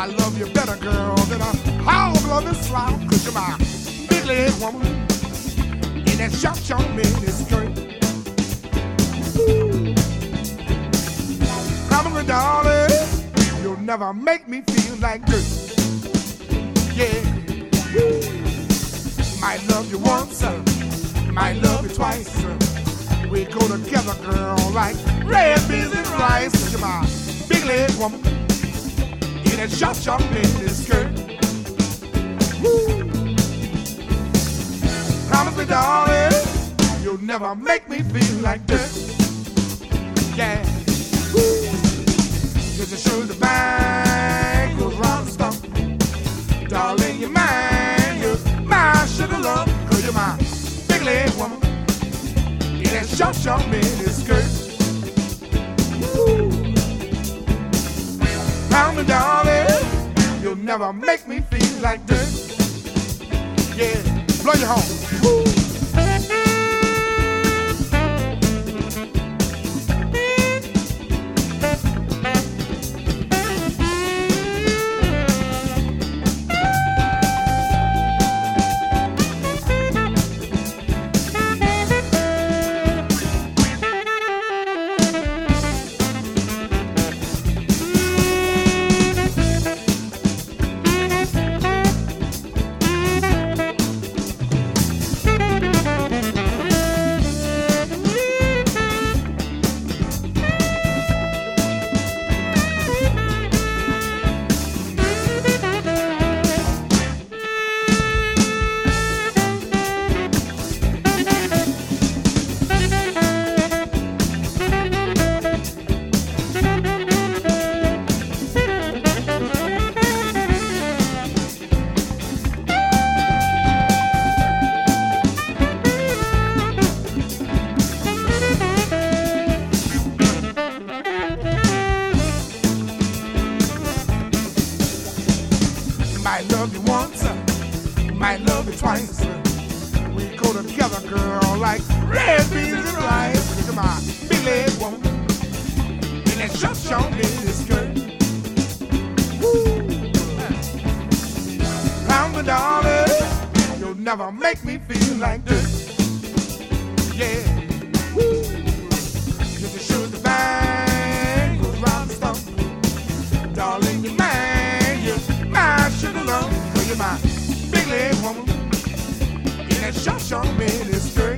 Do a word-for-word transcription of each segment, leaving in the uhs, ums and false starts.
I love you better, girl, than a hog love this slough. Cause you're my big leg woman in that short, short mini skirt. Promise me, darling, you'll never make me feel like dirt. Yeah. Might love you once, uh, might love you twice. Uh, we go together, girl, like red beans and rice. Cause you're my big leg woman in that short, short mini skirt. Woo. Promise me, darling, you'll never make me feel like dirt. Yeah. Woo. Cause you sure the bag goes round the stump. Darling, you're mine, you're my sugar love. Cause you're my big leg woman in that short, short mini skirt. Woo. Promise me, darling, you'll never make me feel like dirt. Yeah, blow your horn. Woo. Might love you once, uh, might love you twice. Uh, we go together, girl, like red beans and rice. Look at my big leg woman in that short, short mini skirt. Woo. Promise me, darling, you'll never make me feel like dirt. Yeah. Woo. Cause you sure the bang goes round the stump. Darling, you're mine, you're my sugar love. Cause you're my big leg woman in that short, short mini skirt.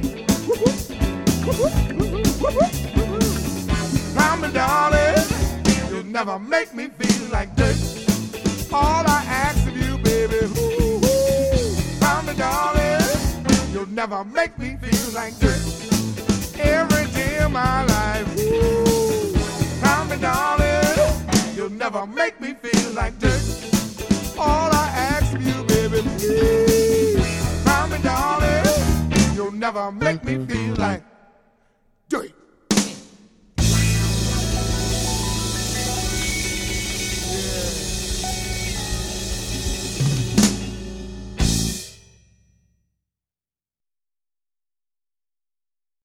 Promise me, darling, you'll never make me feel like dirt. All I ask of you, baby, promise me, darling, you'll never make me feel like dirt. Every day of my life, promise me, darling, you'll never make me feel like dirt. All I ask of you, baby, please, promise me, darling, you'll never make me feel like